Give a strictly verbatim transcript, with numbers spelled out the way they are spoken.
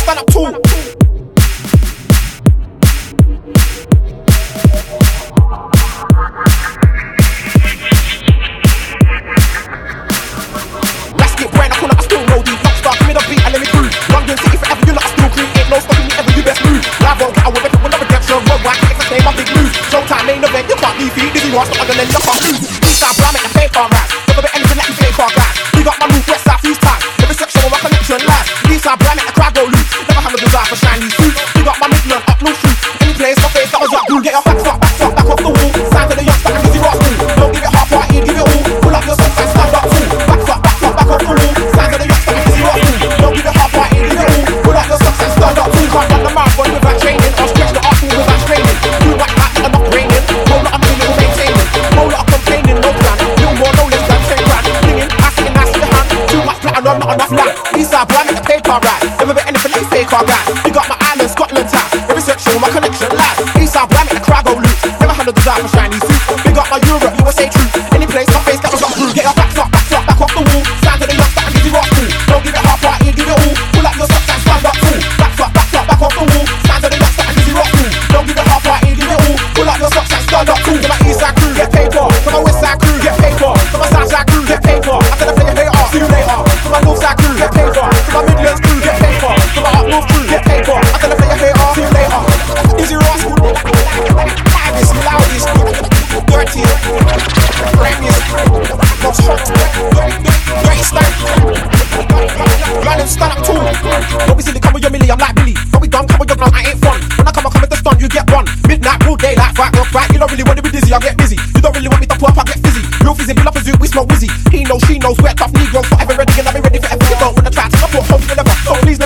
stand up tall. Let's get brain, I pull up, I still know these knocks start. Give me the beat and let me groove. London City forever, you lot are still crew. Ain't no stopping me ever, you best move. Live on, get away, weapon, we'll never get your road. Why can't I say my big move? Showtime, main event, you can't be feed. Dizzy wants to other than you can't lose. Eastside, bro, I make the paper rap. Never be anything like you play for guys. We got my move, west side, east time. Every section where my connection lies. Eastside, bro, I make the crowd go loose. Never have a desire for shiny suits. We got my Midland, up no shoes. Any place, my face, that was up, dude. Get your facts up, back up, back off the wall. Sign to the youngster, and Dizzy Ross move. Don't give it half right, give it all. Pull up your socks and stand up too. Back up, back up, back off the wall. Sign to the youngster, and Dizzy Ross move. Don't give it half right, give it all. Pull up your socks and stand up too. Can't run the marathon without training. I'll stretch the arsenal without training. Do what I can, not raining. Roll up, I'm feeling maintaining. Roll up, complaining, no plan. Little more, no less than ten grand. Blinging, I see and I see the hand. Too much platinum, not enough land. Eastside, boy, I make the paper right. Never been anything like fake or guys. You got my island, Scotland town. Every section, my connection lies. Eastside, boy, I make the crowd go loose. Never had no desire for shiny suits. Big up my Europe, U S A truth. Any place, my face, that was up through. Get your backs up, backs up, back off the wall. Sign to the youngster and Dizzy Ross move. Don't give it half right, give it all. Pull up your socks and stand up too. Backs up, backs up, back off the wall. Sign to the youngster and Dizzy Ross move. Don't give it half right, give it all. Pull up your socks and stand up too. To my Eastside crew, get paid for. To my Westside crew, get paid for. To my Southside crew, get paid for. After the play, they are, see you later. To my Northside crew, get paid for. To my Midlands crew, get paid for. To my Up North crew, get paid for. After the play, they are, see you later. Dizzy Ross, loudest, loudest, dirtiest, rainiest, most hot, dirty stank. Man, and stand up tall. Don't be silly, come with your milli, I'm like Billy. Don't be dumb, come with your blunt, I ain't fun. When I come, I come with the stunt, you get one. Midnight, broad daylight, right, rock, right. You don't really want to be dizzy, I get busy. You don't really want me to pull up, I get fizzy. Real fizzy, pull up a zoo, we smoke wizzy. He knows, she knows, we're tough Negroes, forever ready, and I'll be ready for everything. You don't wanna try to, I put hope, you never. So please,